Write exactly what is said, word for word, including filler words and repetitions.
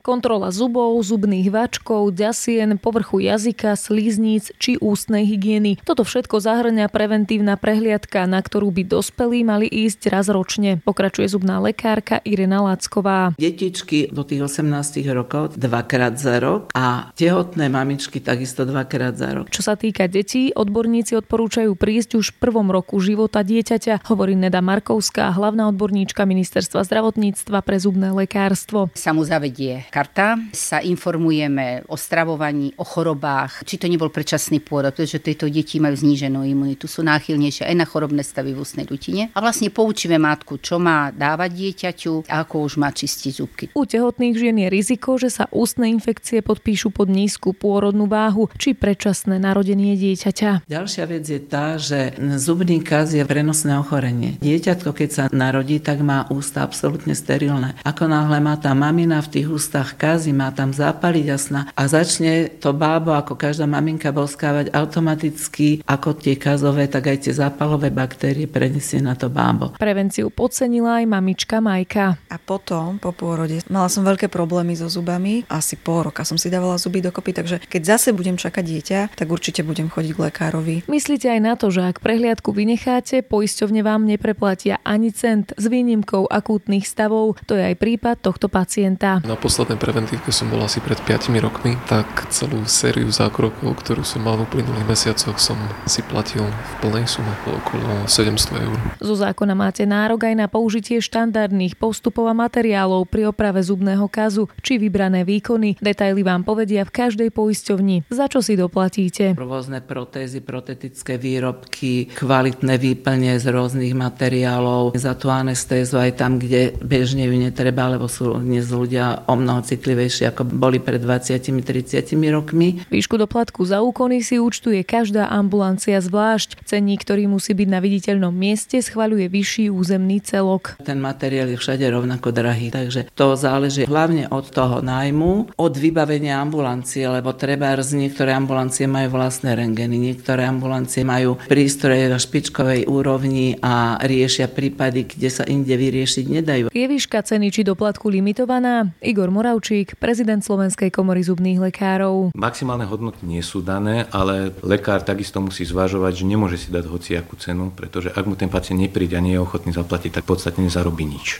Kontrola zubov, zubných vačkov, ďasien, povrchu jazyka, slíznic či ústnej hygieny. Toto všetko zahŕňa preventívna prehliadka, na ktorú by dospelí mali ísť raz ročne. Pokračuje zubná lekárka Irena Lacková. Detičky do tých osemnásť rokov dvakrát za rok a tehotné mamičky takisto dvakrát za rok. Čo sa týka detí, odborníci odporúčajú prísť už v prvom roku života dieťaťa, hovorí Neda Markovská, hlavná odborníčka Ministerstva zdravotníctva pre zubné lekárstvo. Sa mu zavedie karta, sa informujeme o stravovaní, o chorobách, či to nebol predčasný pôrod, pretože tieto deti majú zníženú imunitu, sú náchylnejšie aj na chorobné stavy v ústnej dutine. A vlastne poučíme matku, čo má dávať dieťaťu a ako už má čistiť zubky. U tehotných žien je riziko, že sa ústne infekcie podpíšu pod nízku pôrodnú váhu či predčasné narodenie dieťaťa. Ďalšia vec je tá, že zubný kaz je prenosné ochorenie. Dieťatko, keď sa narodí, tak má ústa absolútne sterilné. Ako náhle má tá mamina v tých ústach kazy, má tam zápaly jasná a začne to bábo, ako každá maminka, boskávať automaticky, ako tie kazové, tak aj tie zápalové baktérie prenesie na to bábo. Prevenciu podcenila aj mamička Majka. A potom, po pôrode, mala som veľké problémy so zubami. Asi pol roka som si dávala zuby dokopy, takže keď zase budem čakať dieťa, tak určite budem chodiť k lekárovi. Myslíte aj na to, že ak prehliadku vynecháte, poisťovne vám nepreplatia ani cent s výnimkou akútnych stavov. To je aj prípad tohto pacienta. Na poslednej preventívke som bol asi pred piatimi rokmi, tak celú sériu zákrokov, ktorú som mal v uplynulých mesiacoch, som si platil v plnej sume okolo sedemsto eur. Zo zákona máte nárok aj na použitie štandardných postupov a materiálov pri oprave zubného kazu či vybrané výkony. Detaily vám povedia v každej poisťovni. Za čo si doplatíte? Rôzne protézy, protetické výrobky, kvalitné výplne z rôznych materiálov, za tú anestézu aj tam, kde bežne ju netreba, lebo sú dnes ľudia o mnoho citlivejší, ako boli pred dvadsiatimi tridsiatimi rokmi. Výšku doplatku za úkony si účtuje každá ambulancia zvlášť. Cenník, ktorý musí byť na viditeľnom mieste, schvaľuje vyšší územný celok. Ten materiál je všade rovnako drahý, takže to záleží hlavne od toho nájmu, od vybavenia ambulancie, lebo trebárs niektoré ambulancie majú vlastné rentgeny, niektoré ambulancie majú prístroje na špičkovej úrovni a riešia prípady, kde sa inde vyriešiť nedajú. Je výška ceny či doplatku limitovaná? Igor Moravčík, prezident Slovenskej komory zubných lekárov. Maximálne hodnoty nie sú dané, ale lekár takisto musí zvažovať, že nemôže si dať hociakú cenu, pretože ak mu ten pacient nepríde a nie je ochotný zaplatiť, tak v podstate nezarobí nič.